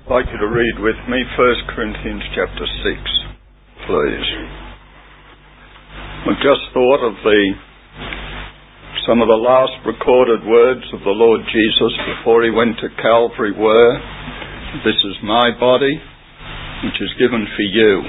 I'd like you to read with me 1 Corinthians chapter 6, please. I've just thought of some of the last recorded words of the Lord Jesus before he went to Calvary were, "This is my body, which is given for you."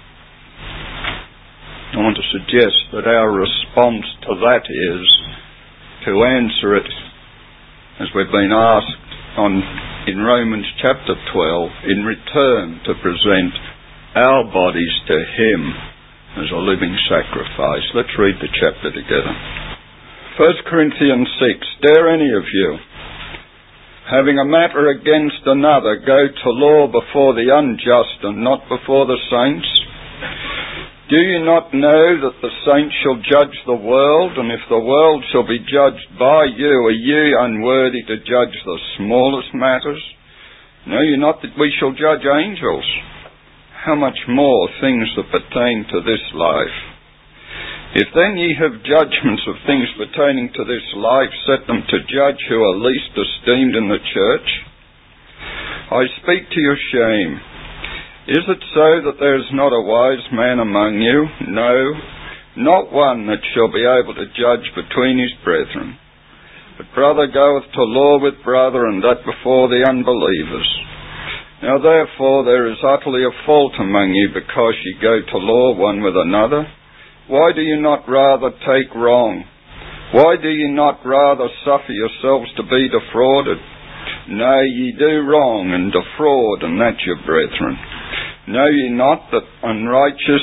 I want to suggest that our response to that is to answer it as we've been asked in Romans chapter 12, in return to present our bodies to him as a living sacrifice. Let's read the chapter together. 1 Corinthians 6, "Dare any of you, having a matter against another, go to law before the unjust and not before the saints? Do you not know that the saints shall judge the world? And if the world shall be judged by you, are ye unworthy to judge the smallest matters? Know you not that we shall judge angels? How much more things that pertain to this life? If then ye have judgments of things pertaining to this life, set them to judge who are least esteemed in the church. I speak to your shame. Is it so that there is not a wise man among you? No, not one that shall be able to judge between his brethren. But brother goeth to law with brother, and that before the unbelievers. Now therefore there is utterly a fault among you, because ye go to law one with another. Why do you not rather take wrong? Why do ye not rather suffer yourselves to be defrauded? Nay, ye do wrong and defraud, and that your brethren. Know ye not that unrighteous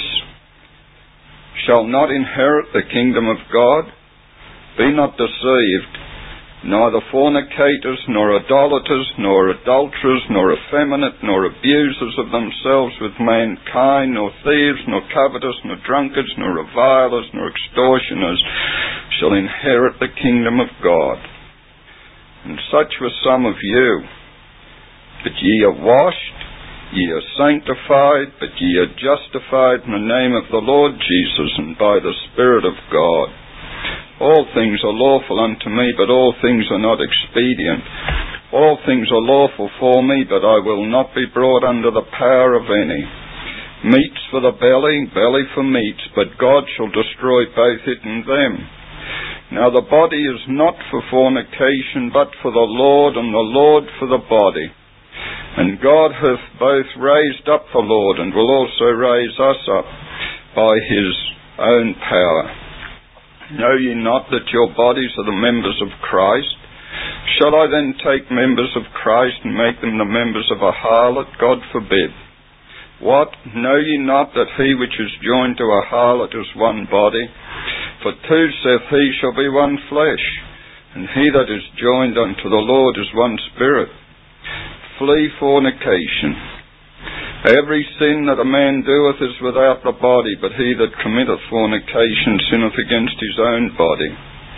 shall not inherit the kingdom of God? Be not deceived. Neither fornicators, nor idolaters, nor adulterers, nor effeminate, nor abusers of themselves with mankind, nor thieves, nor covetous, nor drunkards, nor revilers, nor extortioners shall inherit the kingdom of God. And such were some of you. But ye are washed, ye are sanctified, but ye are justified in the name of the Lord Jesus and by the Spirit of God. All things are lawful unto me, but all things are not expedient. All things are lawful for me, but I will not be brought under the power of any. Meats for the belly, belly for meats, but God shall destroy both it and them. Now the body is not for fornication, but for the Lord, and the Lord for the body. And God hath both raised up the Lord, and will also raise us up by his own power. Know ye not that your bodies are the members of Christ? Shall I then take members of Christ and make them the members of a harlot? God forbid. What? Know ye not that he which is joined to a harlot is one body? For two, saith he, shall be one flesh. And he that is joined unto the Lord is one spirit. Flee fornication. Every sin that a man doeth is without the body, but he that committeth fornication sinneth against his own body.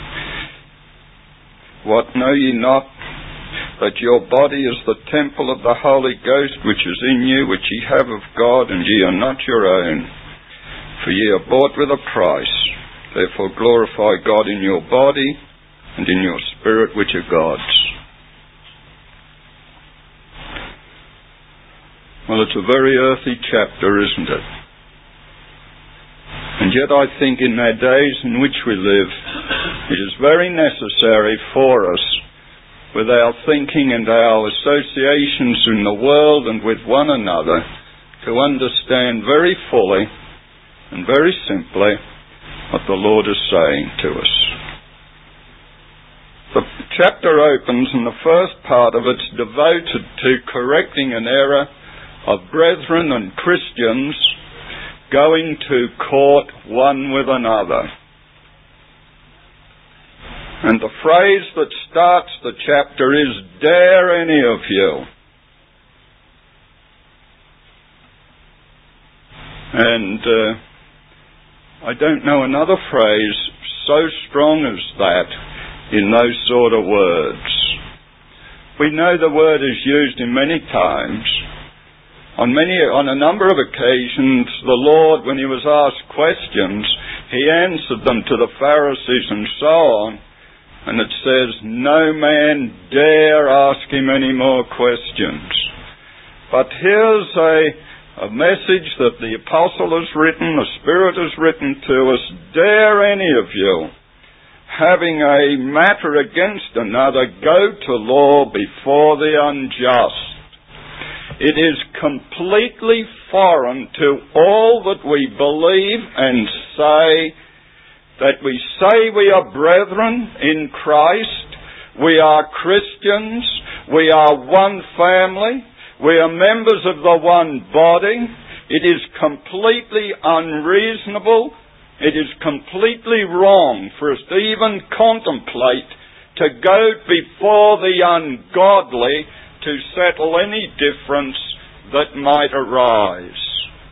What, know ye not that your body is the temple of the Holy Ghost which is in you, which ye have of God, and ye are not your own? For ye are bought with a price. Therefore glorify God in your body and in your spirit, which are God's. Well, it's a very earthy chapter, isn't it? And yet I think in our days in which we live, it is very necessary for us, with our thinking and our associations in the world and with one another, to understand very fully and very simply what the Lord is saying to us. The chapter opens, and the first part of it's devoted to correcting an error of brethren and Christians going to court one with another. And the phrase that starts the chapter is, "Dare any of you." And I don't know another phrase so strong as that in those sort of words. We know the word is used in many times. On a number of occasions, the Lord, when he was asked questions, he answered them to the Pharisees and so on. And it says, no man dare ask him any more questions. But here's a message that the Apostle has written, the Spirit has written to us. Dare any of you, having a matter against another, go to law before the unjust. It is completely foreign to all that we believe and say, that we say we are brethren in Christ, we are Christians, we are one family, we are members of the one body. It is completely unreasonable, it is completely wrong for us to even contemplate to go before the ungodly to settle any difference that might arise.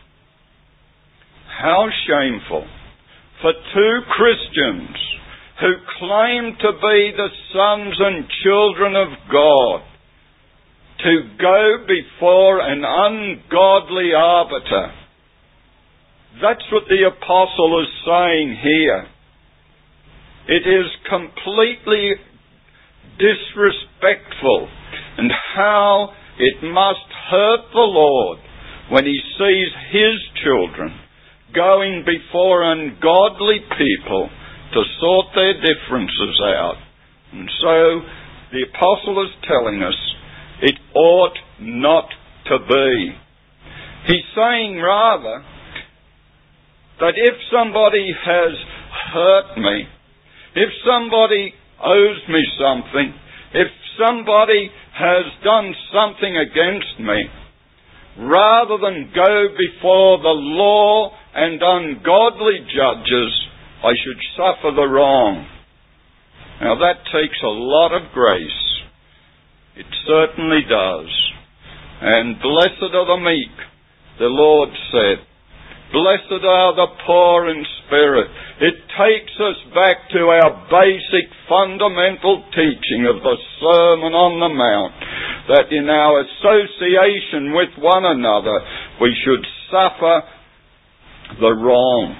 How shameful for two Christians who claim to be the sons and children of God to go before an ungodly arbiter. That's what the Apostle is saying here. It is completely disrespectful, and how it must hurt the Lord when He sees His children going before ungodly people to sort their differences out. And so the Apostle is telling us it ought not to be. He's saying rather that if somebody has hurt me, if somebody owes me something, if somebody has done something against me, rather than go before the law and ungodly judges, I should suffer the wrong. Now that takes a lot of grace. It certainly does. And blessed are the meek, the Lord said. Blessed are the poor in spirit. It takes us back to our basic fundamental teaching of the Sermon on the Mount, that in our association with one another we should suffer the wrong.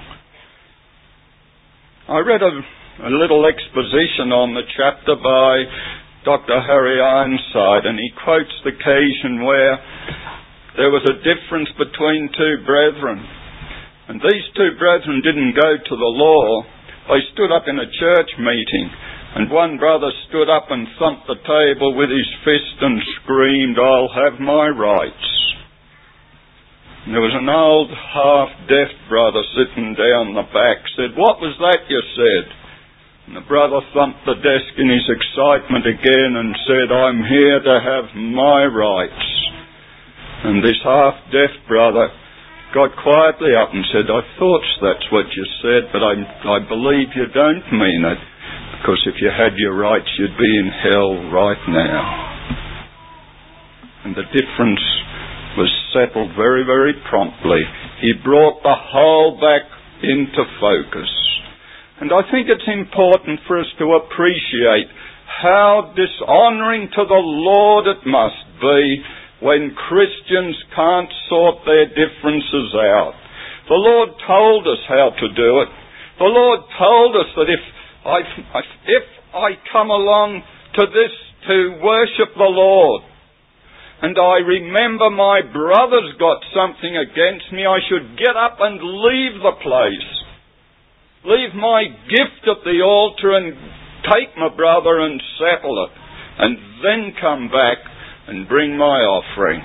I read a little exposition on the chapter by Dr. Harry Ironside, and he quotes the occasion where there was a difference between two brethren. And these two brethren didn't go to the law. They stood up in a church meeting, and one brother stood up and thumped the table with his fist and screamed, "I'll have my rights." And there was an old half-deaf brother sitting down the back, said, "What was that you said?" And the brother thumped the desk in his excitement again and said, "I'm here to have my rights." And this half-deaf brother got quietly up and said, "I thought that's what you said, but I believe you don't mean it, because if you had your rights, you'd be in hell right now." And the difference was settled very, very promptly. He brought the whole back into focus. And I think it's important for us to appreciate how dishonouring to the Lord it must be when Christians can't sort their differences out. The Lord told us how to do it. The Lord told us that if I come along to this to worship the Lord, and I remember my brother's got something against me, I should get up and leave the place. Leave my gift at the altar and take my brother and settle it, and then come back and bring my offering.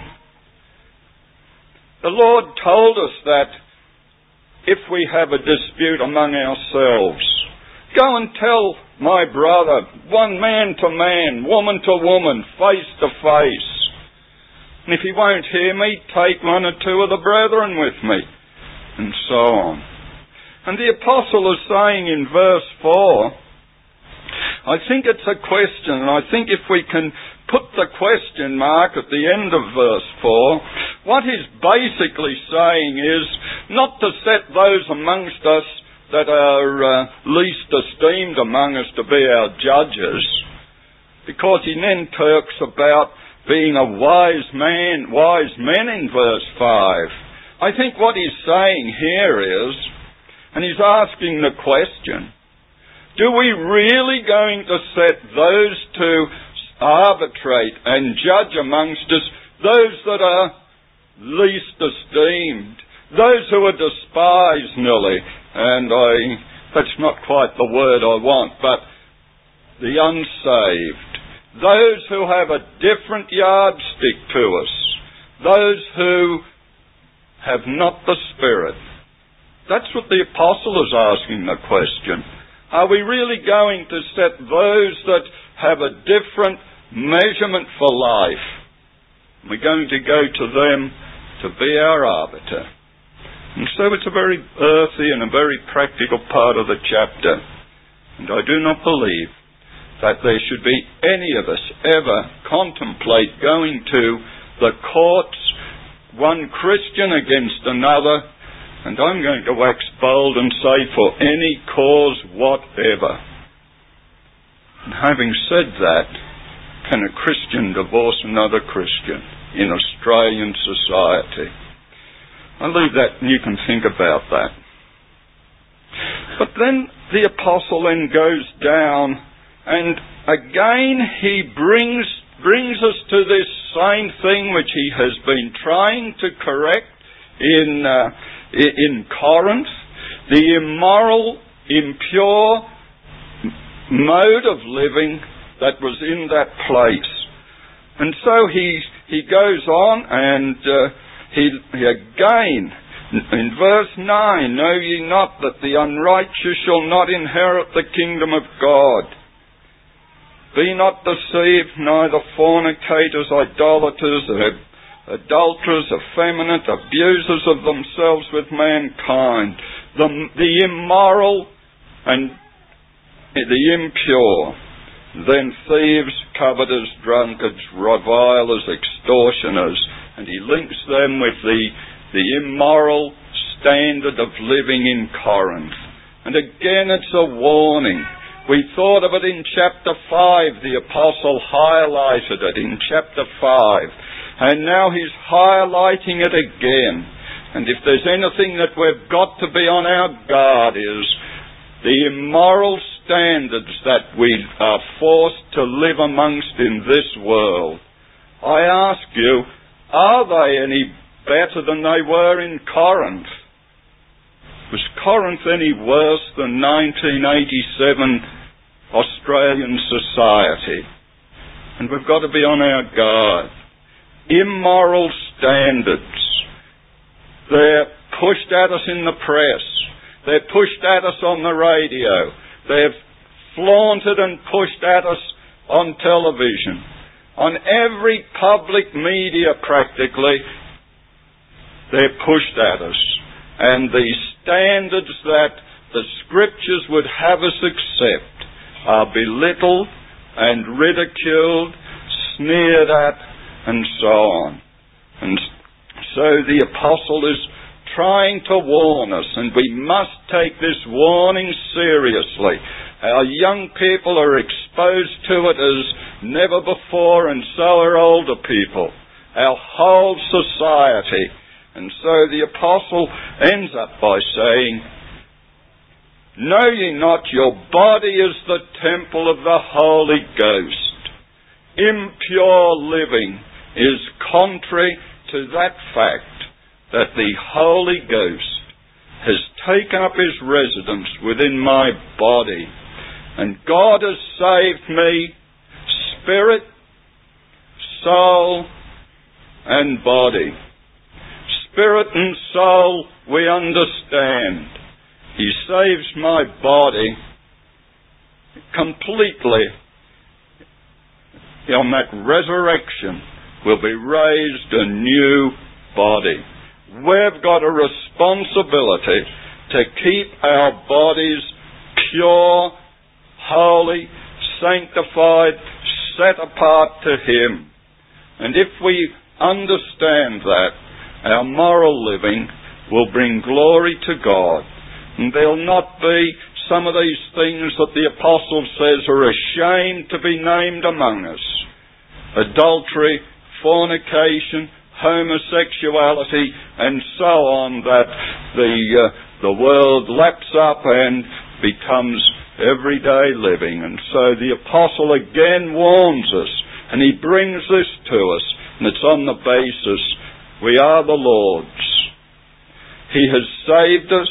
The Lord told us that if we have a dispute among ourselves, go and tell my brother, one man to man, woman to woman, face to face. And if he won't hear me, take one or two of the brethren with me, and so on. And the Apostle is saying in verse 4, I think it's a question, and I think if we can put the question mark at the end of verse 4, what he's basically saying is not to set those amongst us that are least esteemed among us to be our judges, because he then talks about being a wise men in verse 5. I think what he's saying here is, and he's asking the question, do we really going to set those to arbitrate and judge amongst us, those that are least esteemed, those who are despised nearly, and that's not quite the word I want, but the unsaved, those who have a different yardstick to us, those who have not the Spirit. That's what the apostle is asking the question. Are we really going to set those that have a different measurement for life? We're going to go to them to be our arbiter. And so it's a very earthy and a very practical part of the chapter. And I do not believe that there should be any of us ever contemplate going to the courts, one Christian against another, and I'm going to wax bold and say for any cause whatever. And having said that, can a Christian divorce another Christian in Australian society? I'll leave that and you can think about that. But then the apostle then goes down and again he brings us to this same thing which he has been trying to correct in Corinth, the immoral, impure mode of living that was in that place. And so he goes on and he again, in verse 9, know ye not that the unrighteous shall not inherit the kingdom of God? Be not deceived, neither fornicators, idolaters, adulterers, effeminate, abusers of themselves with mankind, the immoral and the impure, then thieves, covetous, drunkards, revilers, extortioners. And he links them with the immoral standard of living in Corinth. And again it's a warning. We thought of it in chapter 5. The apostle highlighted it in chapter 5. And now he's highlighting it again. And if there's anything that we've got to be on our guard is the immoral standards that we are forced to live amongst in this world. I ask you, are they any better than they were in Corinth? Was Corinth any worse than 1987 Australian society? And we've got to be on our guard. Immoral standards. They're pushed at us in the press. They're pushed at us on the radio. They're flaunted and pushed at us on television. On every public media practically, they're pushed at us. And the standards that the Scriptures would have us accept are belittled and ridiculed, sneered at, and so on. And so the apostle is trying to warn us, and we must take this warning seriously. Our young people are exposed to it as never before, and so are older people. Our whole society. And so the apostle ends up by saying, know ye not your body is the temple of the Holy Ghost? Impure living is contrary to that fact that the Holy Ghost has taken up his residence within my body. And God has saved me, spirit, soul, and body. Spirit and soul we understand. He saves my body completely. On that resurrection will be raised a new body. We've got a responsibility to keep our bodies pure, holy, sanctified, set apart to Him. And if we understand that, our moral living will bring glory to God. And there'll not be some of these things that the apostle says are ashamed to be named among us. Adultery, fornication, homosexuality, and so on, that the world laps up and becomes everyday living. And so the apostle again warns us, and he brings this to us, and it's on the basis We are the Lord's. He has saved us.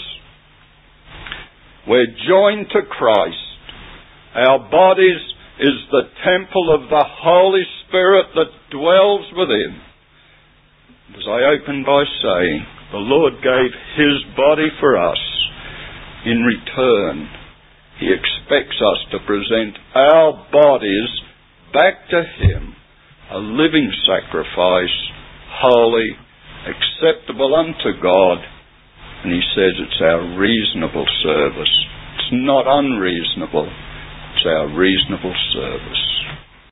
We're joined to Christ. Our bodies is the temple of the Holy Spirit that dwells within. As I opened by saying, the Lord gave His body for us. In return, He expects us to present our bodies back to Him, a living sacrifice, holy, acceptable unto God. And He says it's our reasonable service. It's not unreasonable. It's our reasonable service.